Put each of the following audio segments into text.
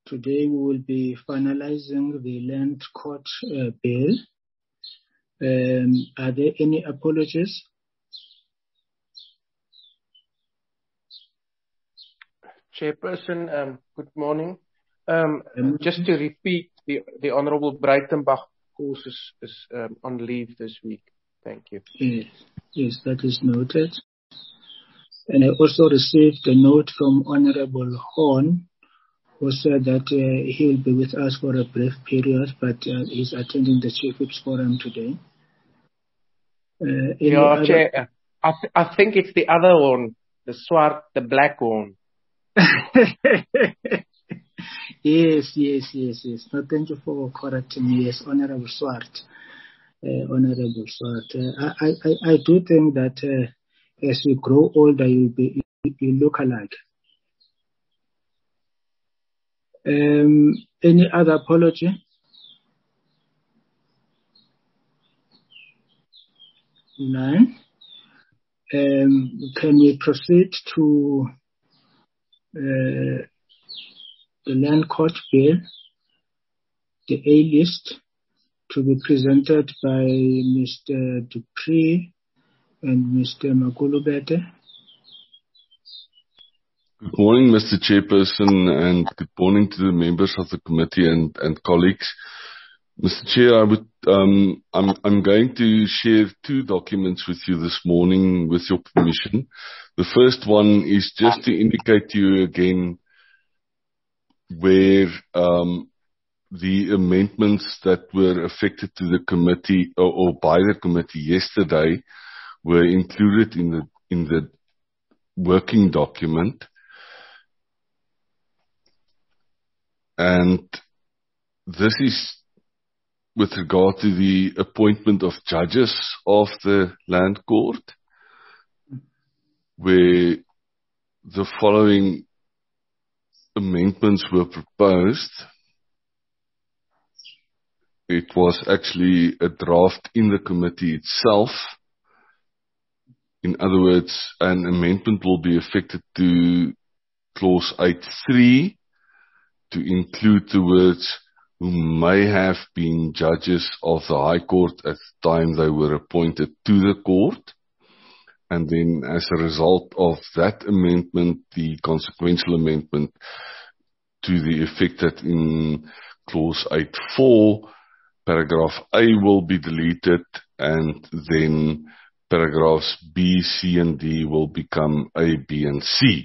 Today we will be finalizing the Land Court bill. Are there any apologies? Chairperson, good morning. Just to repeat, the Honourable Breitenbach, of course, is on leave this week. Thank you. Yes, that is noted. And I also received a note from Honourable Horn, who said that he will be with us for a brief period, but he's attending the Chief Whips Forum today. Chair, I think it's the other one, the black one. Yes. No, thank you for correcting me. Yes, Honourable Swart. Honourable Swart. I do think that as you grow older, you look alike. Any other apology? None. Can we proceed to the Land Court bill, the A list, to be presented by Mr. Dupree and Mr. Magulubete? Good morning, Mr. Chairperson, and good morning to the members of the committee and colleagues. Mr. Chair, I'm going to share two documents with you this morning, with your permission. The first one is just to indicate to you again where the amendments that were affected to the committee or by the committee yesterday were included in the working document. And this is with regard to the appointment of judges of the Land Court, where the following amendments were proposed. It was actually a draft in the committee itself. In other words, an amendment will be affected to clause 8.3 to include the words who may have been judges of the High Court at the time they were appointed to the court. And then as a result of that amendment, the consequential amendment to the effect that in clause 8.4, paragraph A will be deleted, and then paragraphs B, C, and D will become A, B, and C.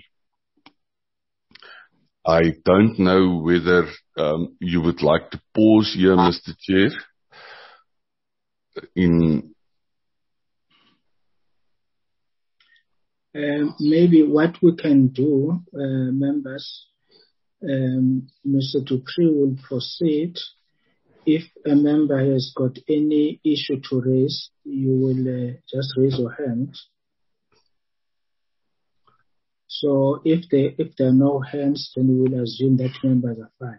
I don't know whether you would like to pause here, Mr. Chair. Maybe what we can do, members, Mr. Dupree will proceed. If a member has got any issue to raise, you will just raise your hand. So if there are no hands, then we will assume that members are fine.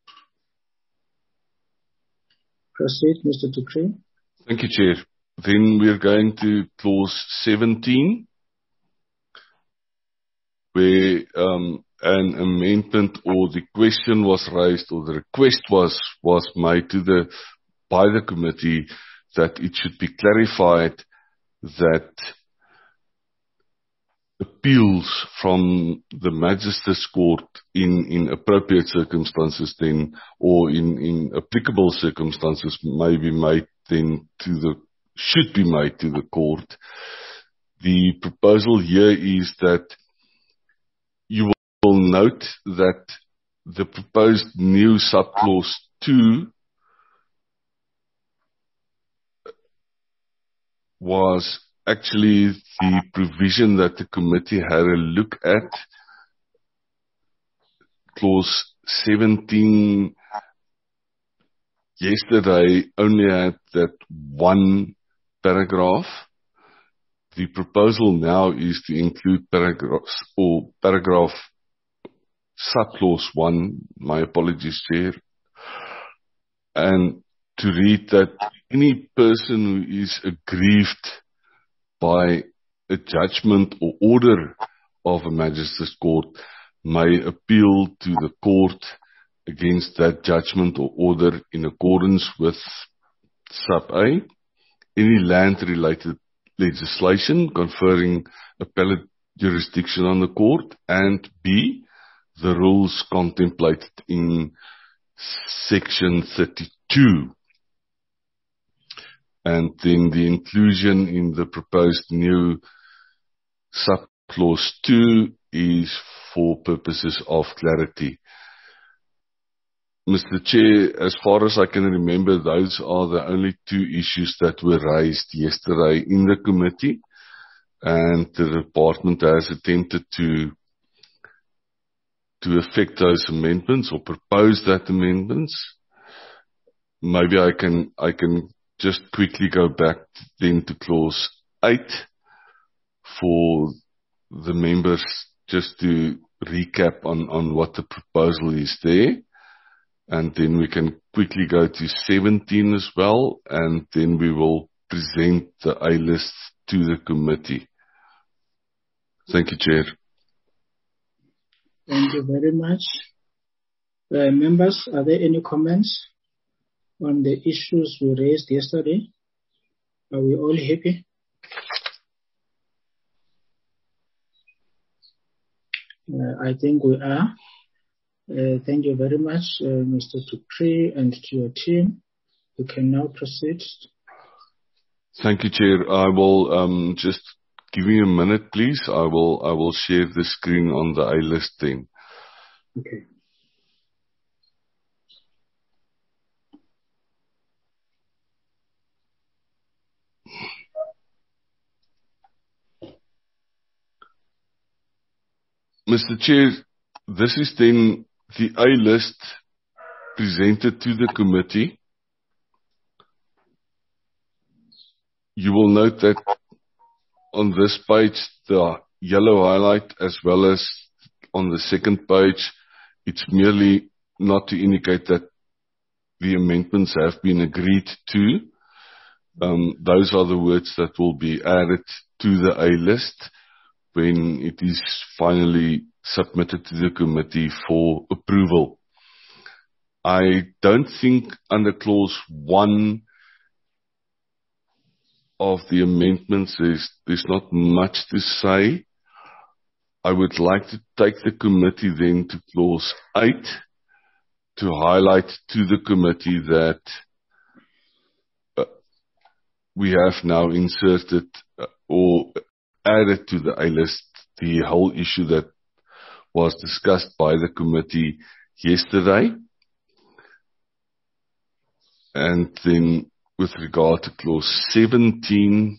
Proceed, Mr. Dupree. Thank you, Chair. Then we are going to clause 17, where an amendment or the question was raised, or the request was made by the committee that it should be clarified that appeals from the Magistrates Court in appropriate circumstances then, or in applicable circumstances, may be made then should be made to the court. The proposal here is that you will note that the proposed new subclause 2 was actually the provision that the committee had a look at. Clause 17 yesterday only had that one paragraph. The proposal now is to include paragraphs or paragraph subclause 1, my apologies, Chair, and to read that any person who is aggrieved by a judgment or order of a magistrate's court may appeal to the court against that judgment or order in accordance with sub A, any land-related legislation conferring appellate jurisdiction on the court, and B, the rules contemplated in section 32. And then the inclusion in the proposed new subclause 2 is for purposes of clarity. Mr. Chair, as far as I can remember, those are the only two issues that were raised yesterday in the committee, and the department has attempted to effect those amendments or propose that amendments. Maybe I can just quickly go back then to clause 8 for the members, just to recap on what the proposal is there. And then we can quickly go to 17 as well, and then we will present the A list to the committee. Thank you, Chair. Thank you very much. Members, are there any comments on the issues we raised yesterday? Are we all happy? I think we are. Thank you very much, Mr. Dupree, and to your team. You can now proceed. Thank you, Chair. I will just give me a minute, please. I will share the screen on the A list then. Okay. Mr. Chair, this is then the A list presented to the committee. You will note that on this page, the yellow highlight, as well as on the second page, it's merely not to indicate that the amendments have been agreed to. Those are the words that will be added to the A list when it is finally submitted to the committee for approval. I don't think under clause 1 of the amendments there's not much to say. I would like to take the committee then to clause 8 to highlight to the committee that we have now inserted or added to the A list the whole issue that was discussed by the committee yesterday. And then with regard to clause 17,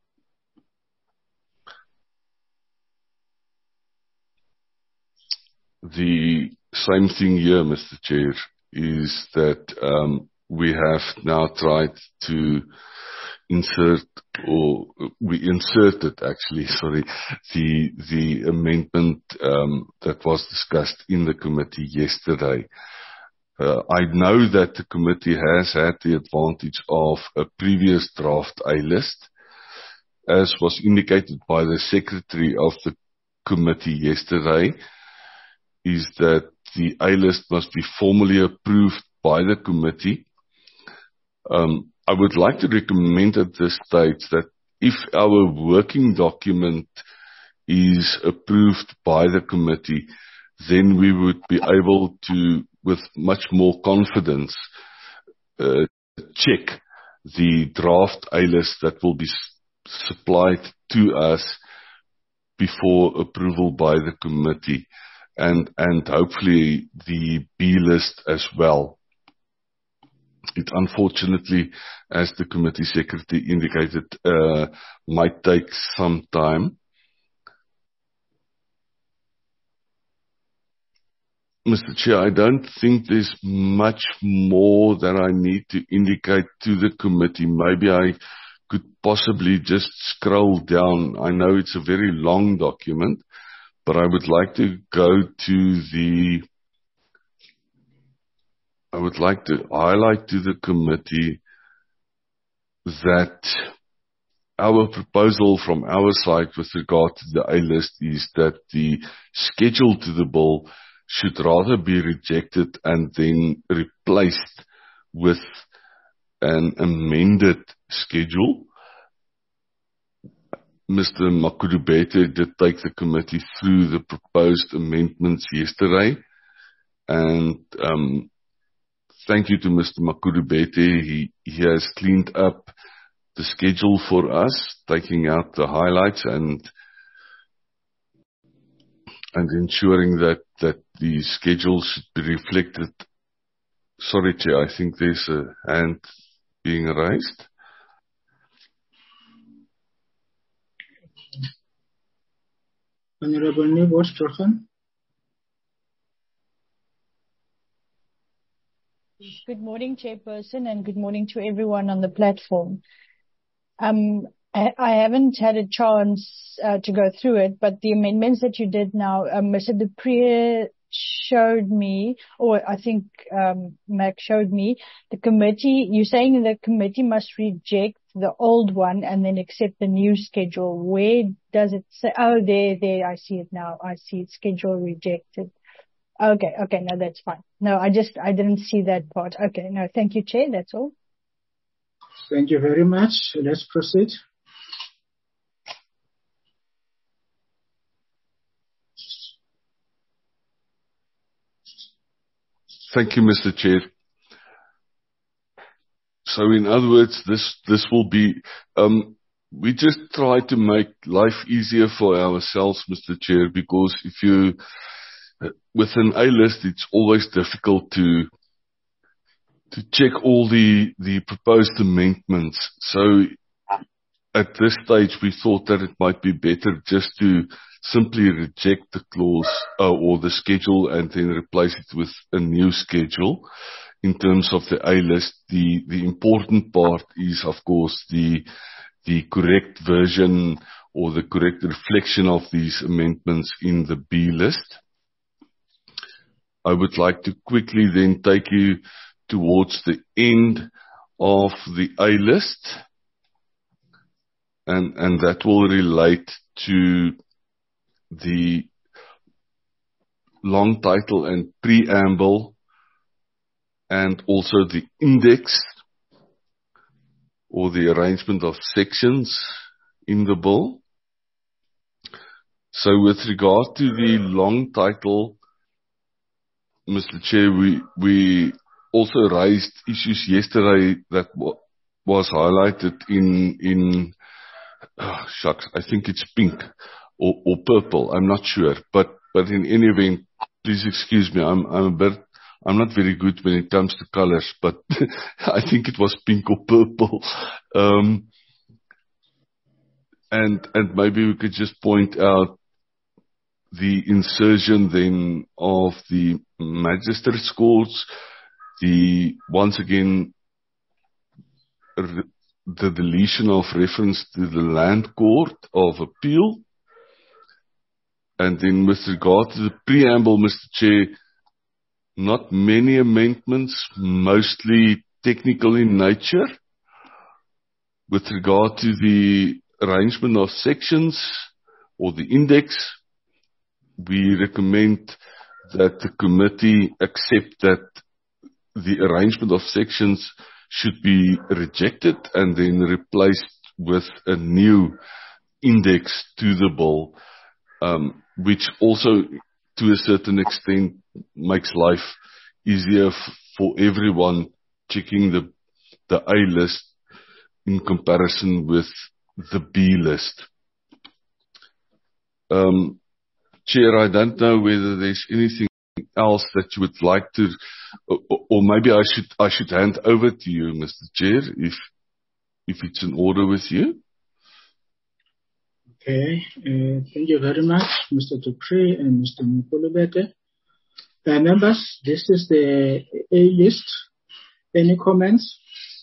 the same thing here, Mr. Chair, is that we have now tried to insert, or we inserted actually, the amendment that was discussed in the committee yesterday. I know that the committee has had the advantage of a previous draft A list, as was indicated by the secretary of the committee yesterday, is that the A list must be formally approved by the committee. I would like to recommend at this stage that if our working document is approved by the committee, then we would be able to, with much more confidence, check the draft A list that will be supplied to us before approval by the committee, and hopefully the B list as well. It unfortunately, as the committee secretary indicated, might take some time. Mr. Chair, I don't think there's much more that I need to indicate to the committee. Maybe I could possibly just scroll down. I know it's a very long document, but I would like to highlight to the committee that our proposal from our side with regard to the A list is that the schedule to the bill should rather be rejected and then replaced with an amended schedule. Mr. Makudubete did take the committee through the proposed amendments yesterday, and thank you to Mr. Makudubete. He has cleaned up the schedule for us, taking out the highlights and ensuring that the schedule should be reflected. Sorry, Chair, I think there's a hand being raised. Honorable Nebo Strachan. Good morning, Chairperson, and good morning to everyone on the platform. I haven't had a chance to go through it, but the amendments that you did now, Mr. du Preez showed me, or I think Max showed me, the committee, you're saying the committee must reject the old one and then accept the new schedule. Where does it say? Oh, there, I see it now. I see it, schedule rejected. Okay, no, that's fine. No, I didn't see that part. Okay, no, thank you, Chair, that's all. Thank you very much. Let's proceed. Thank you, Mr. Chair. So in other words, this will be, we just try to make life easier for ourselves, Mr. Chair, because if you, with an A list, it's always difficult to check all the proposed amendments. So at this stage, we thought that it might be better just to simply reject the clause or the schedule and then replace it with a new schedule. In terms of the A list, the important part is, of course, the correct version or the correct reflection of these amendments in the B list. I would like to quickly then take you towards the end of the A list, and that will relate to the long title and preamble, and also the index or the arrangement of sections in the bill. So with regard to the long title, Mr. Chair, we also raised issues yesterday that was highlighted in I think it's pink or purple, I'm not sure, but in any event, please excuse me, I'm not very good when it comes to colors, but I think it was pink or purple. And maybe we could just point out the insertion then of the magistrates courts, once again, the deletion of reference to the Land Court of Appeal. And then with regard to the preamble, Mr. Chair, not many amendments, mostly technical in nature. With regard to the arrangement of sections or the index, we recommend that the committee accept that the arrangement of sections should be rejected and then replaced with a new index to the bill, which also to a certain extent makes life easier for everyone checking the A list in comparison with the B list. Chair, I don't know whether there's anything else that you would like to, or maybe I should hand over to you, Mr. Chair, if it's in order with you. Okay, thank you very much, Mr. du Preez and Mr. Makudubete. Members, this is the A list. Any comments?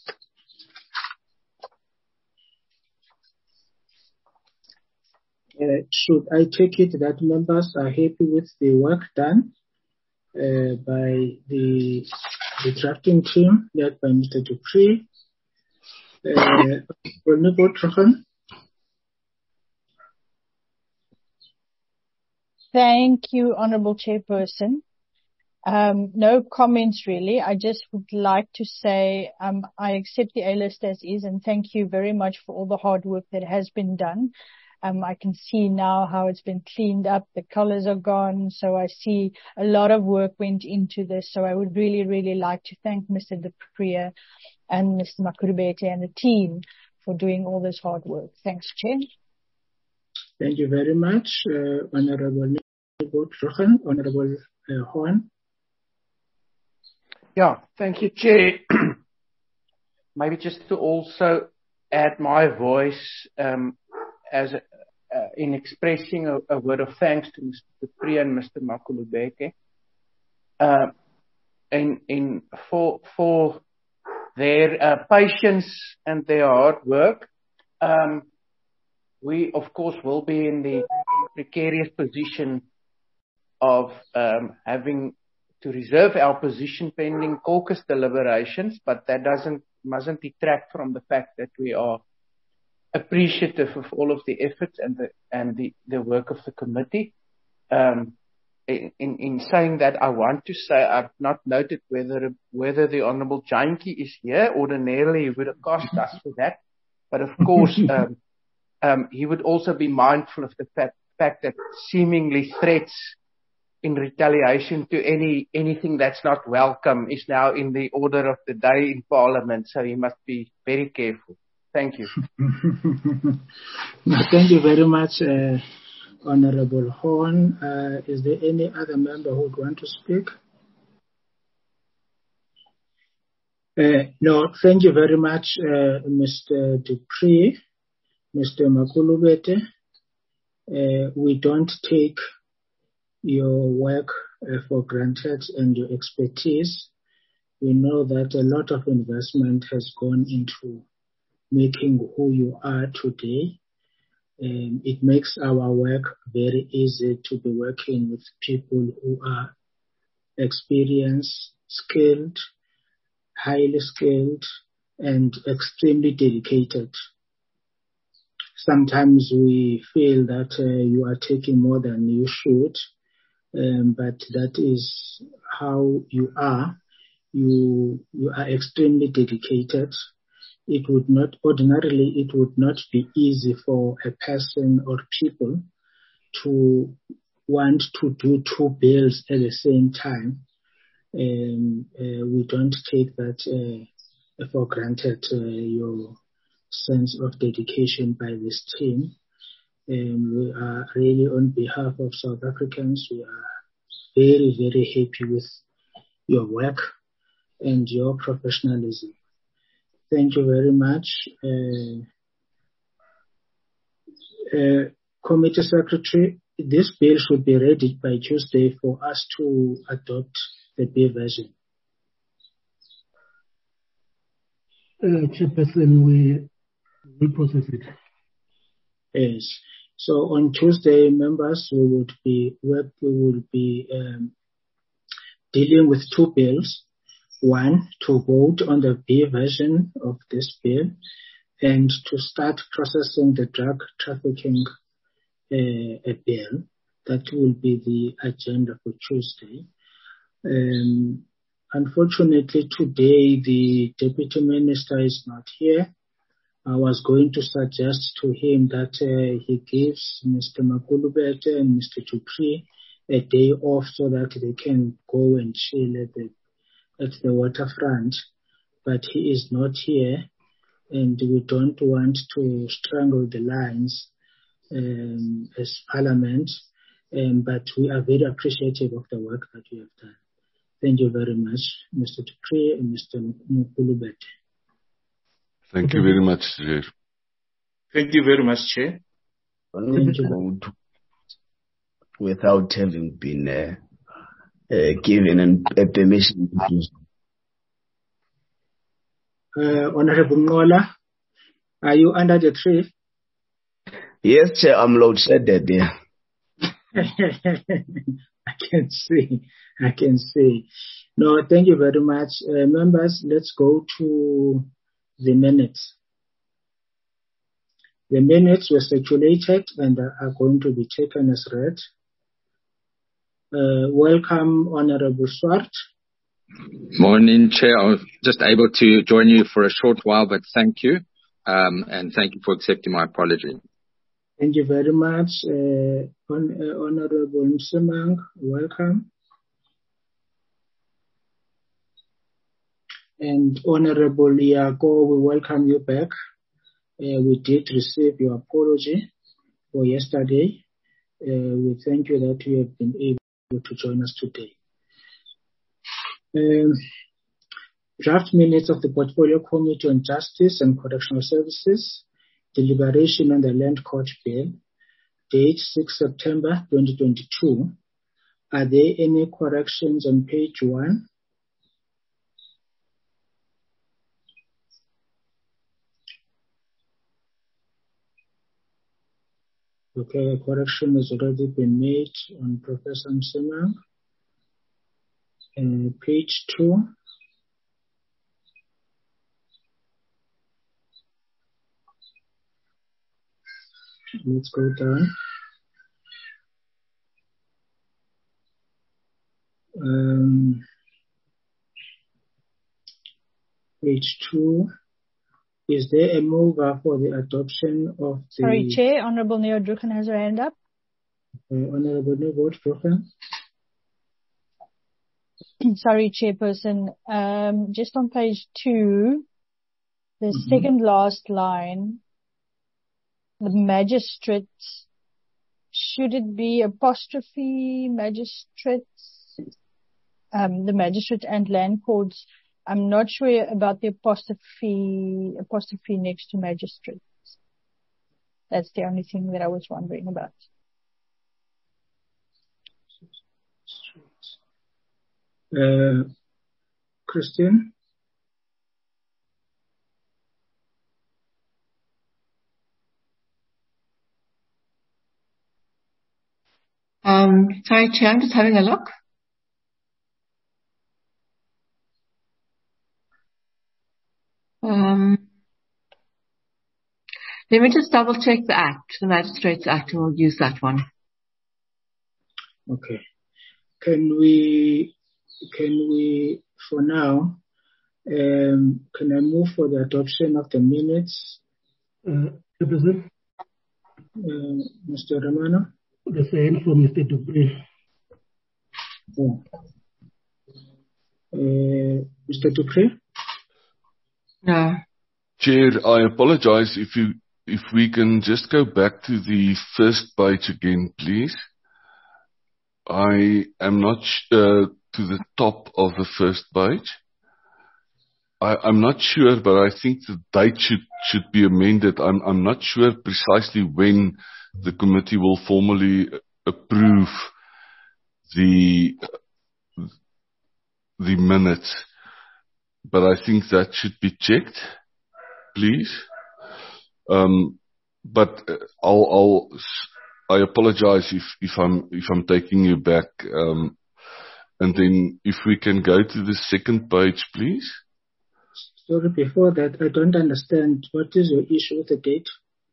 Should I take it that members are happy with the work done by the drafting team led by Mr. du Preez? Thank you, Honourable Chairperson. No comments really. I just would like to say I accept the A-list as is, and thank you very much for all the hard work that has been done. I can see now how it's been cleaned up. The colors are gone. So I see a lot of work went into this. So I would really, really like to thank Mr. du Preez and Mr. Makulubete and the team for doing all this hard work. Thanks, Chair. Thank you very much, Honorable Rohan, Honorable Horn. Yeah, thank you, Chair. Maybe just to also add my voice in expressing a word of thanks to Mr. du Preez and Mr. Makulubete for their patience and their hard work. We, of course, will be in the precarious position of having to reserve our position pending caucus deliberations, but that mustn't detract from the fact that we are appreciative of all of the efforts and the work of the committee. In saying that, I want to say I've not noted whether the Honourable Jantjie is here. Ordinarily, he would have cost us for that, but of course, he would also be mindful of the fact that seemingly threats in retaliation to anything that's not welcome is now in the order of the day in Parliament, so he must be very careful. Thank you. Thank you very much, Honorable Horn. Is there any other member who would want to speak? No, thank you very much, Mr. du Preez, Mr. Makulubete. We don't take your work for granted and your expertise. We know that a lot of investment has gone into making who you are today. It makes our work very easy to be working with people who are experienced, skilled, highly skilled, and extremely dedicated. Sometimes we feel that you are taking more than you should, but that is how you are. You are extremely dedicated. It would not be easy for a person or people to want to do two bills at the same time. We don't take that for granted, your sense of dedication by this team. We are really, on behalf of South Africans, we are very, very happy with your work and your professionalism. Thank you very much. Committee Secretary, this bill should be ready by Tuesday for us to adopt the bill version. Chairperson, we will process it. Yes. So on Tuesday, members, we will be dealing with two bills. One, to vote on the bill version of this bill and to start processing the drug trafficking bill. That will be the agenda for Tuesday. Unfortunately, today the Deputy Minister is not here. I was going to suggest to him that he gives Mr. Makulubete and Mr. du Preez a day off so that they can go and chill at the waterfront. But he is not here, and we don't want to strangle the lines as Parliament. But we are very appreciative of the work that you have done. Thank you very much, Mr. du Preez and Mr. Makulubete. Thank you very much, Chair. Thank you very much, Chair. Without having been given a permission to do so. Honorable Ngola, are you under the tree? Yes, Chair, I'm load-shedded there. I can see. No, thank you very much. Members, let's go to the minutes. The minutes were circulated and are going to be taken as read. Welcome, Honorable Swart. Morning, Chair. I was just able to join you for a short while, but thank you. And thank you for accepting my apology. Thank you very much. Honorable Msimang, welcome. And Honorable Iago, we welcome you back. We did receive your apology for yesterday. We thank you that you have been able to join us today. Draft minutes of the Portfolio Committee on Justice and Correctional Services, deliberation on the Land Court Bill, date 6 September 2022. Are there any corrections on page 1? Okay, a correction has already been made on Professor Msimang. Page 2. Let's go down. Page 2. Is there a mover for the adoption of the... Sorry, Chair. Honorable Neo Drucken has her hand up. Honorable Neo Drucken. Sorry, Chairperson. Just on page 2, the second last line, the magistrates, should it be apostrophe magistrates? The magistrate and land courts. I'm not sure about the apostrophe next to magistrates. That's the only thing that I was wondering about. Christian? Sorry, Chair, I'm just having a look. Let me just double check the Act, the Magistrates Act, and we'll use that one. Okay. Can we, for now, can I move for the adoption of the minutes? Mr. Mr. Romano? The same for Mr. Dupree. Oh. Mr. Dupree? No. Chair, I apologize if we can just go back to the first page again, please. I am not to the top of the first page. I'm not sure, but I think the date should be amended. I'm not sure precisely when the committee will formally approve the minutes, but I think that should be checked, please. But I apologize if I'm taking you back. And then if we can go to the second page, please. Sorry, before that, I don't understand. What is your issue with the date?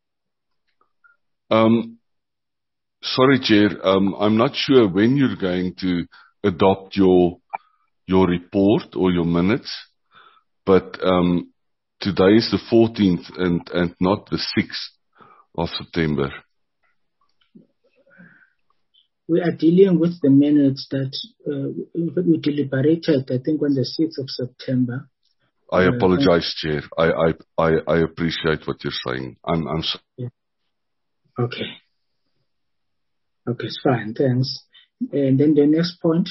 Sorry, Chair. I'm not sure when you're going to adopt your report or your minutes, but today is the 14th and not the 6th of September. We are dealing with the minutes that we deliberated, I think, on the 6th of September. I apologize, Chair. I appreciate what you're saying. I'm sorry. Yeah. Okay. Okay, it's fine. Thanks. And then the next point.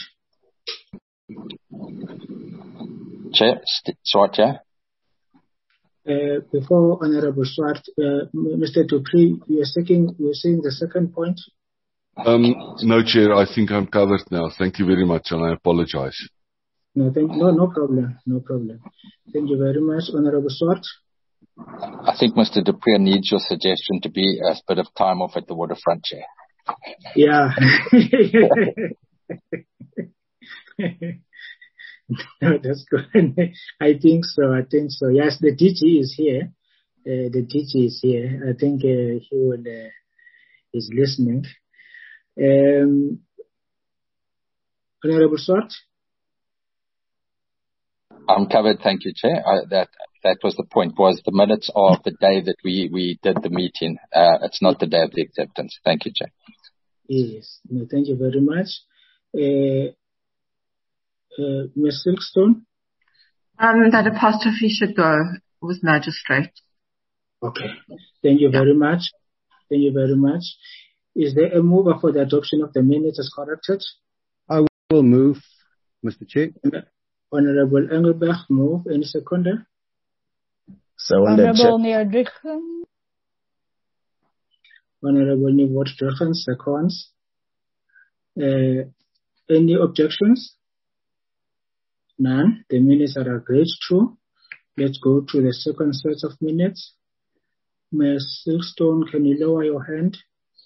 Chair, Swart, Chair. Before Honorable Swart, Mr. Dupree, you're saying the second point? No, Chair. I think I'm covered now. Thank you very much, and I apologize. No problem. No problem. Thank you very much, Honorable Swart. I think Mr. Dupree needs your suggestion to be a bit of time off at the waterfront, Chair. Yeah. No, that's good. I think so. Yes, the DG is here. I think he is listening. Honorable Swart? I'm covered, thank you, Chair. That was the point, was the minutes of the day that we did the meeting. It's not the day of the acceptance. Thank you, Chair. Yes, no, thank you very much. Ms. Silkstone? That apostrophe should go with magistrate. Okay, thank you very much. Thank you very much. Is there a mover for the adoption of the minutes as corrected? I will move, Mr. Chair. Honorable Engelbrecht, move. Any seconder? Honorable Neodrichen. Honorable Neodrichen, seconds. Any objections? None. The minutes are agreed to. Let's go to the second set of minutes. Ms. Silkstone, can you lower your hand?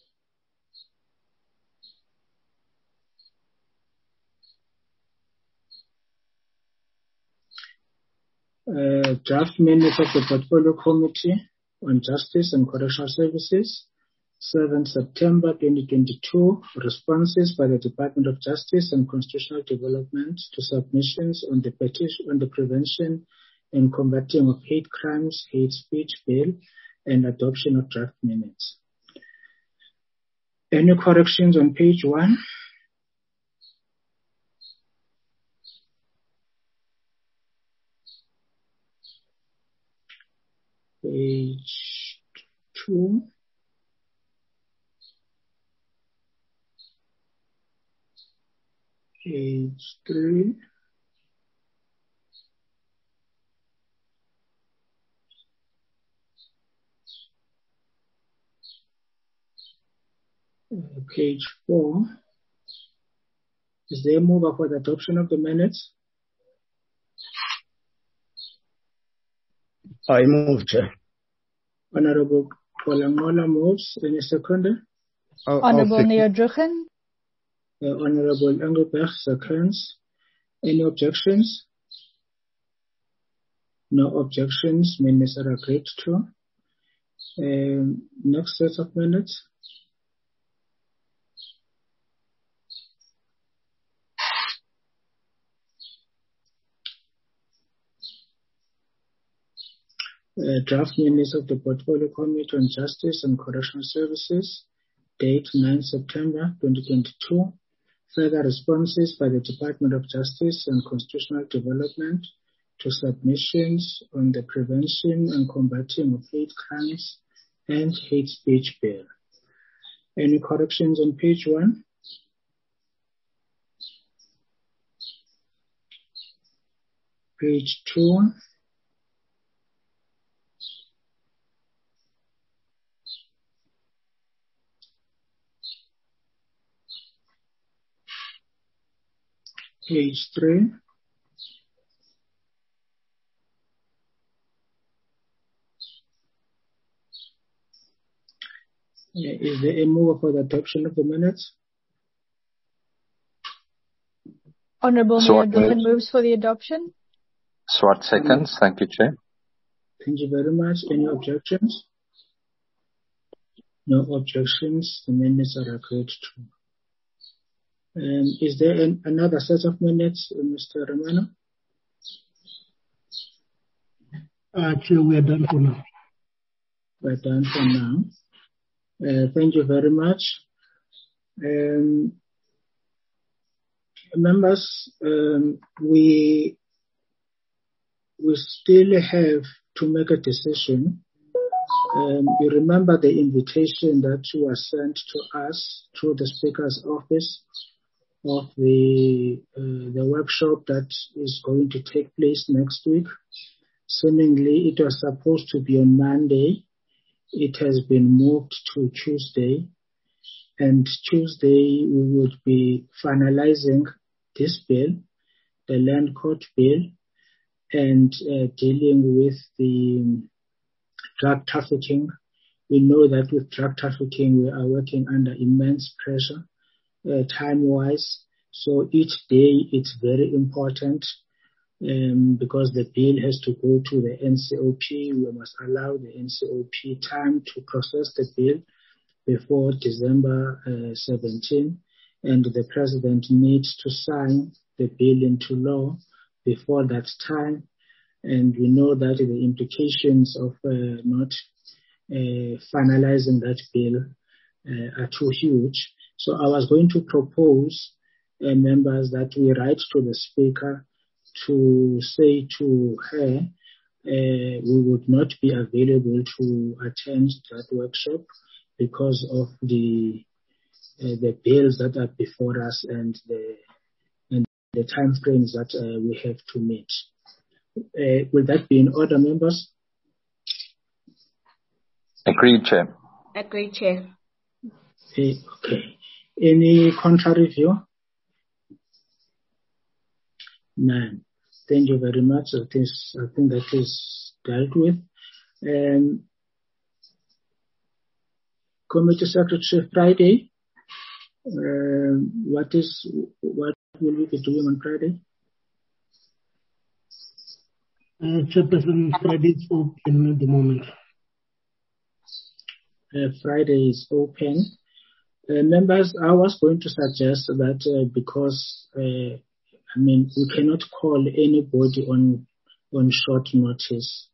Draft minutes of the Portfolio Committee on Justice and Correctional Services, 7 September 2022. Responses by the Department of Justice and Constitutional Development to submissions on the petition on the Prevention and Combating of Hate Crimes, Hate Speech Bill, and adoption of draft minutes. Any corrections on page 1? Page 2. Page 3. Page 4. Is there a mover for the adoption of the minutes? I move, Chair. Honorable Polangola moves. Any seconder? Honorable Neodrichen. Honorable Engelbrecht seconds. Any objections? No objections. Minutes are agreed to. Next set of minutes. Draft minutes of the Portfolio Committee on Justice and Correctional Services, date 9 September 2022. Further responses by the Department of Justice and Constitutional Development to submissions on the Prevention and Combating of Hate Crimes and Hate Speech Bill. Any corrections on page 1? Page 2. Page 3. Is there a mover for the adoption of the minutes? Honorable Neodrichen moves for the adoption. Swart seconds. Thank you, Chair. Thank you very much. Any objections? No objections. The minutes are agreed to. Is there another set of minutes, Mr. Romano? Chair, we are done for now. We're done for now. Thank you very much. Members, we still have to make a decision. You remember the invitation that was sent to us through the Speaker's office of the workshop that is going to take place next week. Seemingly, it was supposed to be on Monday. It has been moved to Tuesday. And Tuesday, we would be finalizing this bill, the Land Court Bill, and dealing with the drug trafficking. We know that with drug trafficking, we are working under immense pressure, time-wise. So each day, it's very important because the bill has to go to the NCOP. We must allow the NCOP time to process the bill before December 17. and the President needs to sign the bill into law before that time. And we know that the implications of not finalizing that bill are too huge. So I was going to propose, members, that we write to the Speaker to say to her we would not be available to attend that workshop because of the bills that are before us and the time frames that we have to meet. Will that be in order, members? Agreed, Chair. Agreed, Chair. Okay. Any contrary view? None. Thank you very much. I think that is dealt with. Committee Secretary, Friday. What will we be doing on Friday? Chairperson, Friday is open at the moment. Friday is open. Members, I was going to suggest that because we cannot call anybody on short notice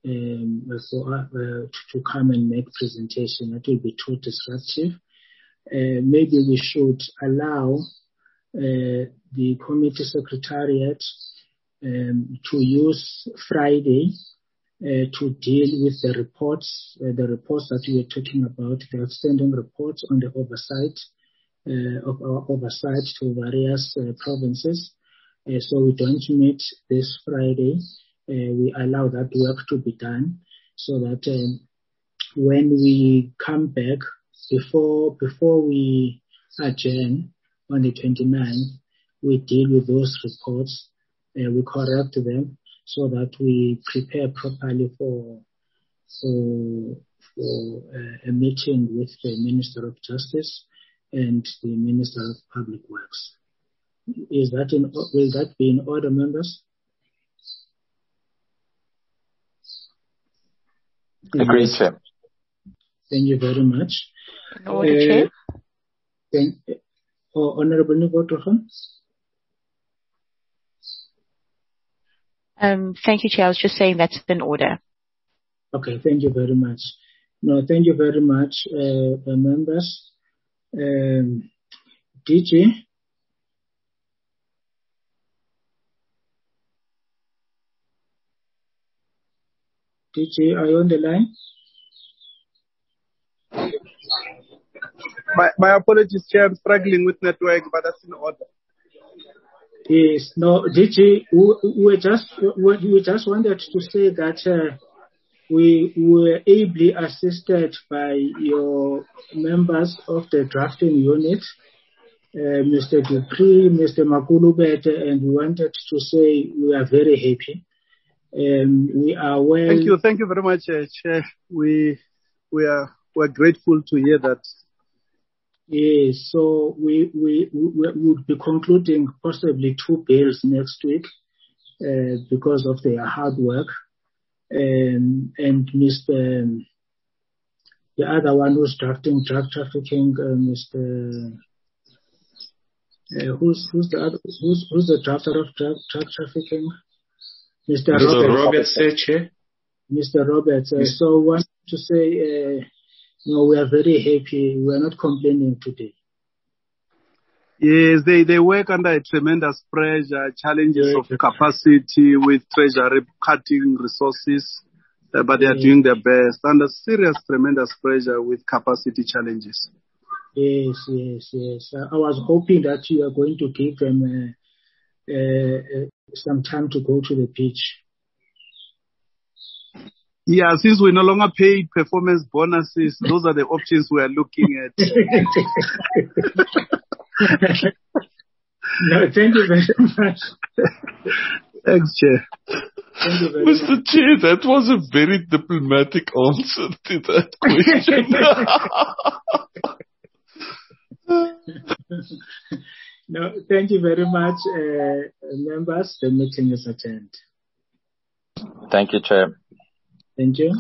to come and make presentation. That will be too disruptive. Maybe we should allow the committee secretariat to use Friday to deal with the reports that we were talking about, the outstanding reports on the oversight of our oversight to various provinces. So we don't meet this Friday. We allow that work to be done so that when we come back, before we adjourn on the 29th, we deal with those reports, we correct them so that we prepare properly for a meeting with the Minister of Justice and the Minister of Public Works. Will that be in order, members? Agreed, Chair. Thank you very much. In order, Chair. Honorable Nivotohan. Thank you, Chair. I was just saying that's in order. Okay, thank you very much. No, thank you very much, members. DG. DG, are you on the line? My apologies, Chair. I'm struggling with network, but that's in order. Yes. No, DG, we just wanted to say that we were ably assisted by your members of the drafting unit, Mr. Dupree, Mr. Makulubete, and we wanted to say we are very happy. We are well. Thank you very much, Chair. We're grateful to hear that. Yes, so we would be concluding possibly 2 bills next week because of their hard work. And Mr. the other one who's drafting drug trafficking, Mr. Who's the drafter of drug trafficking? Mr. Roberts, Chair. Mr. Roberts. So I want to say, we are very happy. We are not complaining today. Yes, they work under a tremendous pressure, challenges of capacity with treasury cutting resources, but they are doing their best under serious, tremendous pressure with capacity challenges. Yes. I was hoping that you are going to give them some time to go to the pitch. Yeah, since we no longer pay performance bonuses, those are the options we are looking at. No, thank you very much. Thanks, Chair. Thank you very Mr. much. Chair, that was a very diplomatic answer to that question. No, thank you very much, members. The meeting is adjourned. Thank you, Chair. Thank you.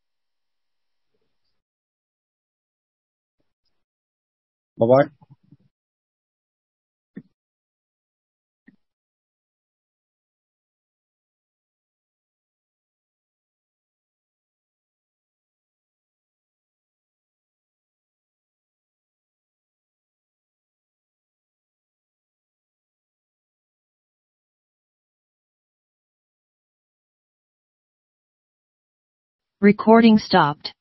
Bye-bye. Recording stopped.